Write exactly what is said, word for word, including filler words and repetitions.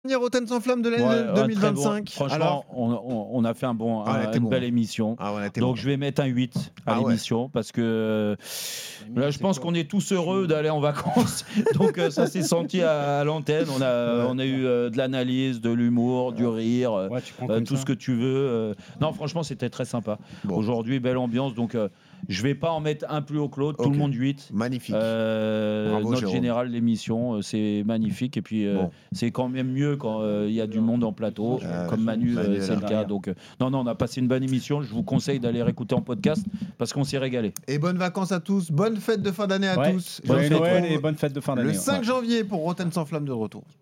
Rotten sans flamme de l'année Ouais, deux mille vingt-cinq. Bon. Franchement, Alors on, on, on a fait un bon, ah, un, une bon. belle émission. Ah, ouais, Donc bon. je vais mettre un huit à ah, l'émission ouais. parce que là, je pense qu'on est tous heureux d'aller en vacances. Donc euh, ça s'est senti à, à l'antenne. On a, ouais. on a eu euh, de l'analyse, de l'humour, ouais. du rire, ouais, euh, tout ça. Ce que tu veux. Euh... Non, franchement, c'était très sympa. Bon. Aujourd'hui, belle ambiance. Donc euh, je vais pas en mettre un plus haut que l'autre. Okay. Tout le monde huit. Magnifique. Euh, Bravo, notre Jérôme. général, l'émission, c'est magnifique. Et puis euh, bon. c'est quand même mieux quand il euh, y a du monde en plateau, euh, comme Manu, Manu euh, c'est le cas. Donc, euh, non, non, on a passé une bonne émission. Je vous conseille d'aller réécouter en podcast parce qu'on s'est régalé. Et bonnes vacances à tous. Bonne fête de fin d'année à ouais. tous. Bonne Noël et bonne fête de fin d'année. Le cinq ouais. janvier pour Rotten sans flamme de retour.